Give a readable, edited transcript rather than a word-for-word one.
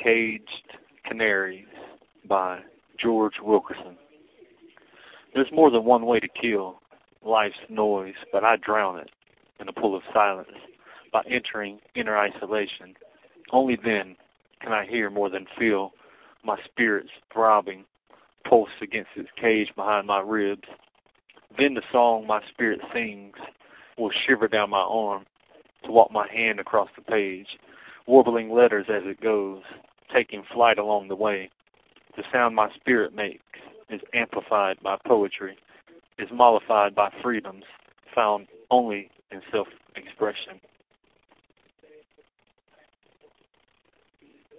Caged Canaries by George Wilkerson. There's more than one way to kill life's noise, but I drown it in a pool of silence by entering inner isolation. Only then can I hear more than feel my spirit's throbbing pulse against its cage behind my ribs. Then the song my spirit sings will shiver down my arm to walk my hand across the page, warbling letters as it goes, taking flight along the way. The sound my spirit makes is amplified by poetry, is mollified by freedoms found only in self-expression.